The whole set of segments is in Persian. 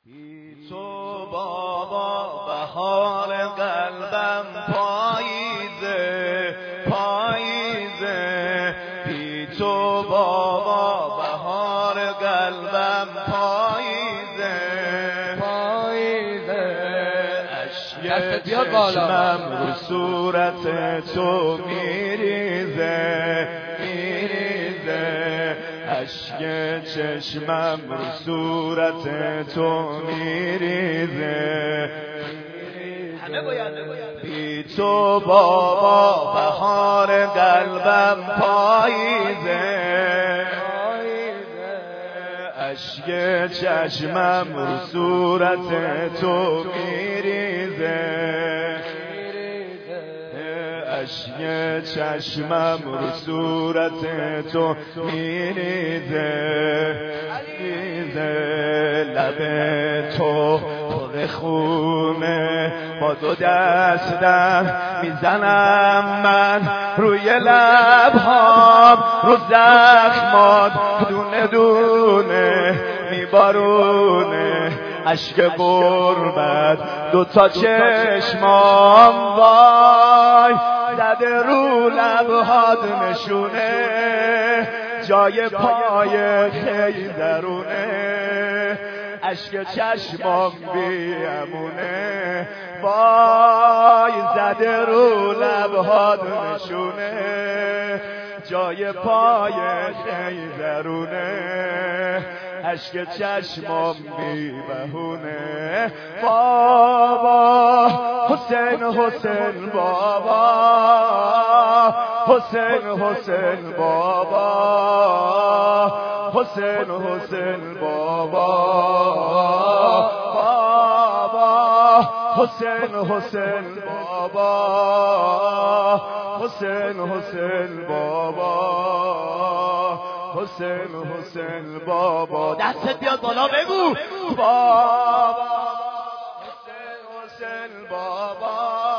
بی تو بابا بهار قلبم پاییزه پاییزه، بی تو بابا بهار قلبم پاییزه پاییزه، اشک چشمم رو صورت تو میریزه میریزه، اشک چشمم رو صورت تو میریزه، بی تو بابا بهار قلبم پاییزه، اشک چشمم رو صورت تو میریزه، اشک چشمم رو صورت تو میریزه لب تو پر خونه، با دو دستم میزنم من روی لبهام، رو زخمات دونه دونه میبارونه اشک غربت دوتا چشمام، وای زده رو لبهات نشونه جای پای خیزرونه، اشک چشمام بیامونه، وای زده رو لبهات نشونه جای پای خیزرونه، اشک چشمام بی بهونه، بابا حسین حسین بابا حسین حسین بابا حسین حسین بابا بابا حسین حسین بابا حسین حسین بابا حسین حسین بابا، دستت بیاد بالا بگو بابا حسین حسین بابا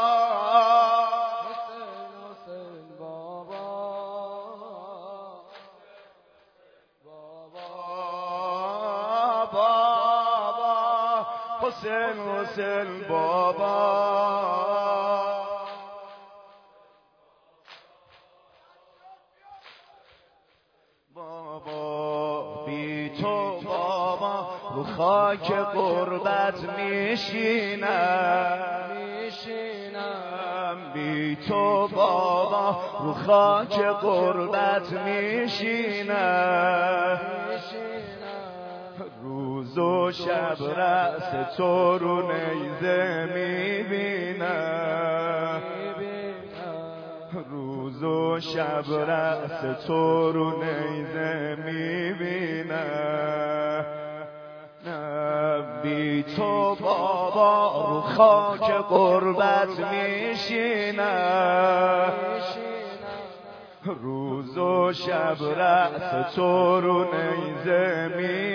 حسین بابا بابا حسین حسین بابا، بی تو بابا رو خاک غربت میشینم، بی تو بابا رو خاک غربت میشینم، روز و شب رأس تو رو نیزه میبینم، روز و شب رأس تو رو نیزه میبینم، بی تو بابا رو خاک غربت میشینم، روز و شب رأس تو رو نیزه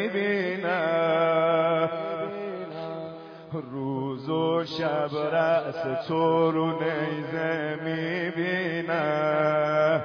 میبینم، روز و شب رأس تو رو نیزه میبینم،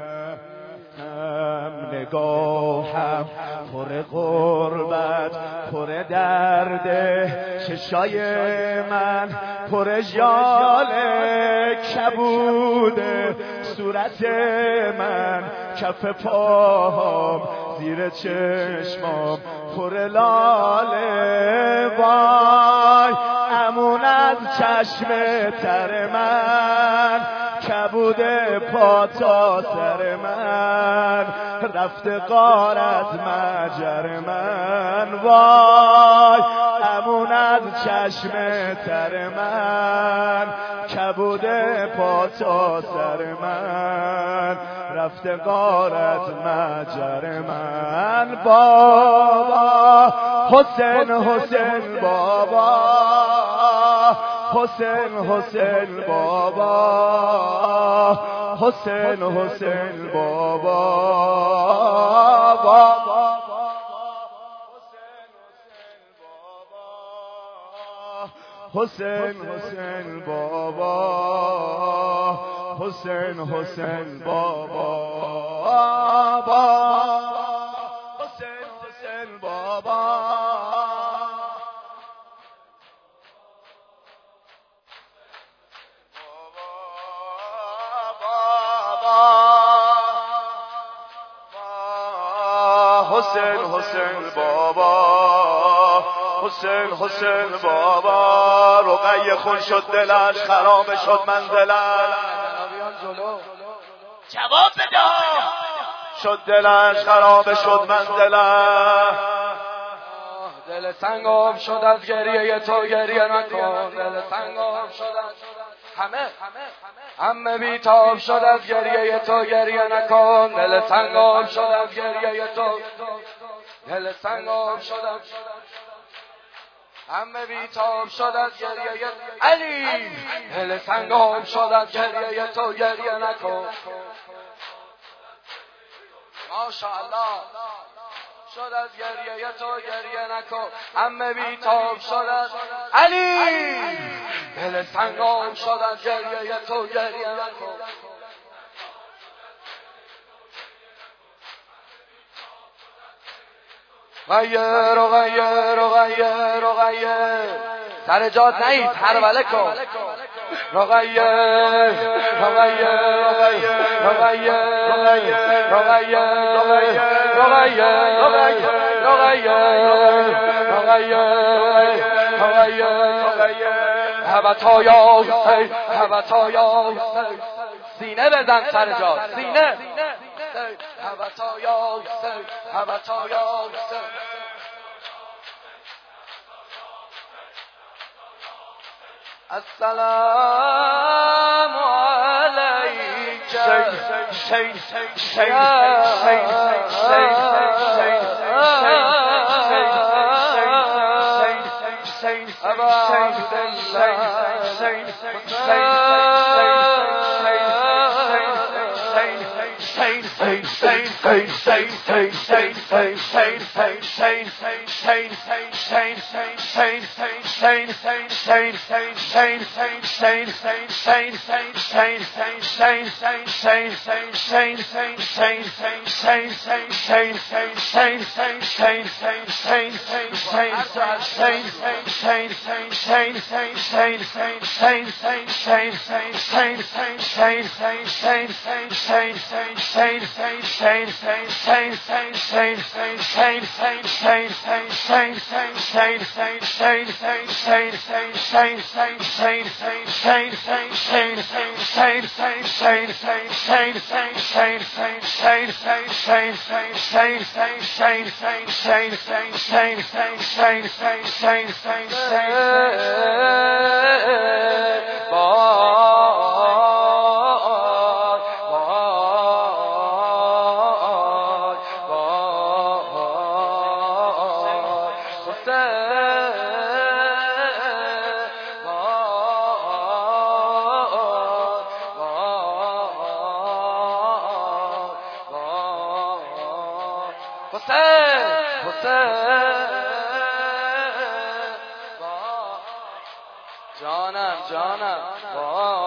نگاهم پر غربت پر درده، چشای من پر ژاله کبوده، صورت من کف پاهم زیر چشمام پر لاله، وای امون از چشم تر من کبود پا تا سر من، رفته غارت مجر من، وای امون از چشم تر من کبود پا تا سر من، رفته غارت مجر من، بابا حسین حسین بابا حسین حسین بابا حسین حسین بابا بابا حسین حسین بابا حسین حسین بابا حسین حسین بابا حسین بابا، حسین حسین بابا. رقیه خون شد دلش، خراب شد منزلش. جواب بده. شد دلش، خراب شد منزلش. دل تنگم شد از گریه تو، گریه نکن. دل تنگم شد از همه بیتاب شد از گریه تو، گریه نکن. دل تنگم شد از گریه تو، دل تنگم شد از همه بیتاب شد از گریه علی. دل تنگم شد از گریه تو، گریه نکن. ماشاءالله. شد از گریه تو، گریه نکن. همه بیتاب شد از علی. دل تنگم شد از گریه تو، گریه نکن. غیر و غیر و غیر و غیر. سر جات نهید، هروله کن. رغیر رغیر رغیر سینه بزن سر جات، سینه. السلام عليك جانم